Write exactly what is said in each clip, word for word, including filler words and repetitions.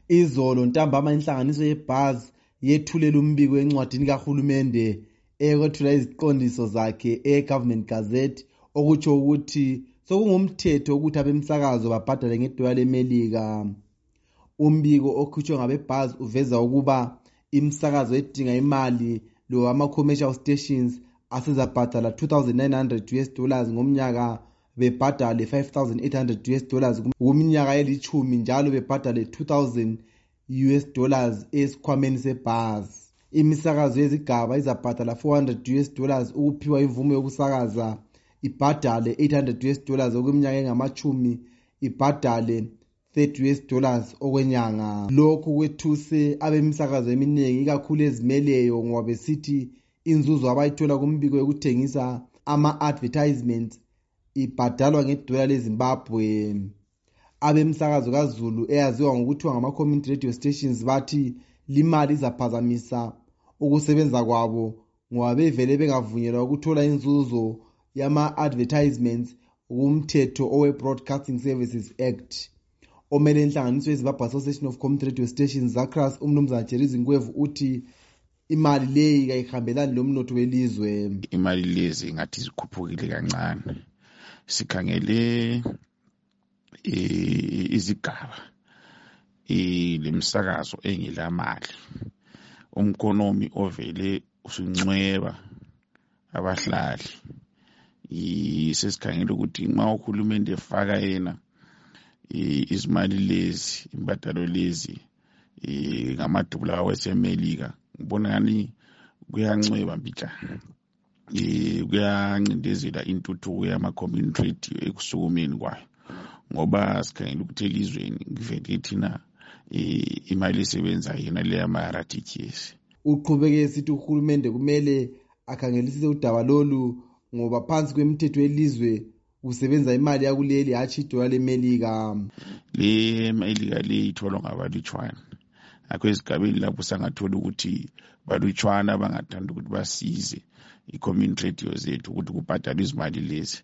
Izolo ntambama inhlanganiso yeBuzz yethulela umbiko encwadini kahulumende ekwethula iziqondiso zakhe e-Government Gazette okutsho ukuthi sokungumthetho ukuthi abemsakazo babhadale ngedola leMelika. Umbiko okhutshwe ngabeBuzz uveza ukuba imsakazo edinga imali lo ama-commercial stations asezabhadala two thousand nine hundred U S dollars ngomnyaka bebhadale five thousand eight hundred U S dollars kumnyaka elichumi njalo bebhadale two thousand U S dollars esikhwameni seBuzz. Imisakazo yezigaba izabhadala four hundred U S dollars ukuphiwa imvume yokusakaza, ibhadale eight hundred U S dollars okweminyaka engamachumi, ibhadale thirty U S dollars okwenyanga. Lokhu kwethuse abemisakazo eminingi ikakhulu ezimeleyo ngoba besithi inzuzo abayithola kumbiko yokuthengisa ama-advertisements ibhadalwa ngedola leZimbabwe. Abemsakazo kaZulu eyaziwa ngokuthiwa ngama-community radio stations bathi limali izaphazamisa ukusebenza kwabo ngoba bevele bengavunyelwa ukuthola inzuzo yama-advertisements kumthetho owe-Broadcasting Services Act. Omele inhlanganiso yeZimbabwe Association of Community Radio Stations ZACRAS umnumzana Jerry Zinkwevu uthi imali leyi kayihambelani lomnotho welizwe. Imali lezi ngathi zikhuphukile kancane. Sikhangele izigaba lemsakazo engelamali, umkonomi ovele usuncweba abahlali. Sesikhangele ukuthi nxa uhulumende efaka yena izimali lezi, imbadalo lezi ngamadubula waseMelika, ngibona ngani kuyancweba mbijana. Kuyancindezela intuthuko yama-community radio ekusukumeni kwayo, ngoba sikhangela ukuthi elizweni kuvele thina imali esebenza yena le yama-R T G S. Uqhubeke esithi uhulumende kumele akhangelisise udaba lolu ngoba phansi kwemithetho yelizwe usebenza imali yakuleli hatshi idola leMelika. Le Melika le itholwa ngabalutshwana. Akho esigabeni lapho sangathola ukuthi balutshwana abangathanda ukuthi basize i-community radio zethu ukuthi kubhadalwe izimali lezi.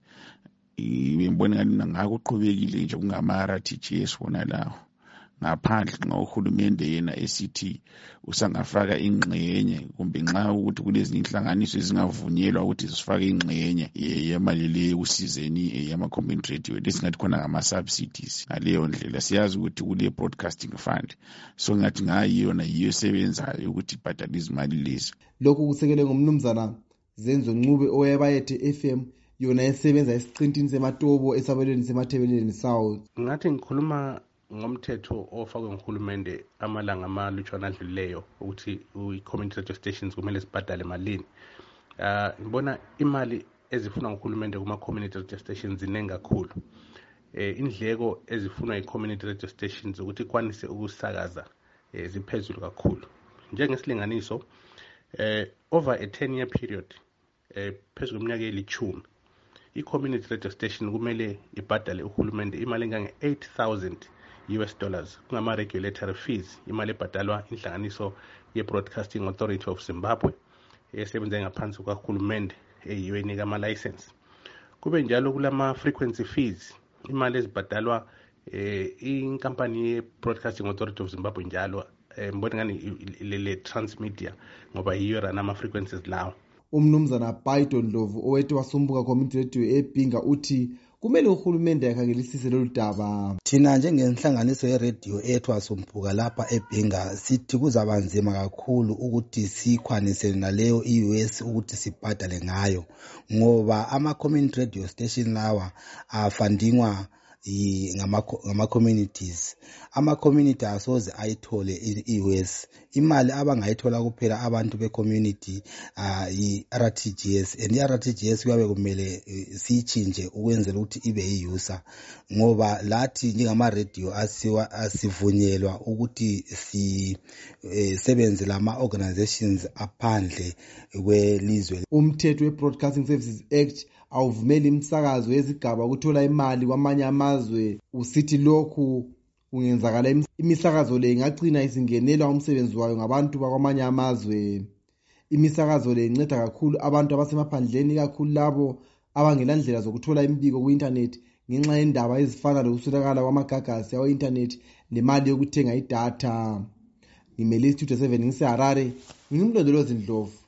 Ngibona ngani ngakuqhubekile nje kungama-R T G S wona lawo. Ngaphandle nxa uhulumende yena esithi usangafaka ingxenye kumbe nxa ukuthi kulezinye inhlanganiso ezingavunyelwa ukuthi zifake ingxenye yemali le usizeni yama-community radio lesingathi khona ngama-subsidies. Ngaleyo ndlela siyazi ukuthi kule broadcasting fund, so ngathi ngayiyona yiyo esebenzayo ukuthi ibhadale izimali lezi. Lokhu kusekelwe ngumnumzana Zenzo Ncube owayebayethe F M yona esebenza esiqintini seMatobo esabelweni seMathebeleni South. Ngathi ngikhuluma ngomthetho ofakwe nguhulumende amalanga amalutshwana adlulileyo ukuthi i-community radio stations kumele zibhadale malini. Ah ngibona imali ezifunwa nguhulumende kuma-community radio stations zinengi kakhulu. Eh indleko ezifunwa i-community radio stations ukuthi ikwanise ukusakaza ziphezulu kakhulu. Njengesilinganiso eh over a ten year period eh phezulu kweminyaka elichumi i-community radio station kumele ibhadale uhulumende imali engange eight thousand U S dollars kungama regulatory fees, imali ebhadalwa inhlanganiso ye-Broadcasting Authority of Zimbabwe esebenza ngaphansi kahulumende eyiyo enika ama license. Kube njalo kulama frequency fees, imali ezibhadalwa eh inkampani ye-Broadcasting Authority of Zimbabwe njalo mbona ngani le transmedia ngoba yiyo rana ama frequencies lawo. Umnumzana Python Ndlovu owethu wasumbuka community radio eBhinga uthi kumele uhulumende yakhangelisise lolu daba. Thina njengenhlanganiso ye-radio ethu asumbuka lapha eBhinga sithi kuzabanzima kakhulu ukuthi sikhwanise naleyo i-U S ukuthi sibhadale ngayo ngoba ama-community radio station lawa afundingwa ngama-communities. Ama-community asoze ayithole i-U S. Imali abangayithola kuphela abantu be-community i-R T G S, and i-R T G S kuyabe kumele siyichinje ukwenzela ukuthi ibe yi-user ngoba lathi njengama-radio asivunyelwa ukuthi sisebenze lama-organizations aphandle kwelizwe. Umthetho we-Broadcasting Services Act awuvumeli imsakazo yezigaba ukuthola imali kwamanye amazwe. Usithi lokhu ungenzakala imisakazo le ingagcina isingenelwa umsebenzi wayo ngabantu bakwamanye amazwe. Imisakazo le inceda kakhulu abantu abasemaphandleni kakhulu labo abangelandlela zokuthola imbiko ku-internet ngenxa yendaba ezifana lokuswelakala kwamagagasi yawo internet le mali yokuthenga idatha. Ngimele istudio seven ngiseharare, ngingumlondolozi Ndlovu.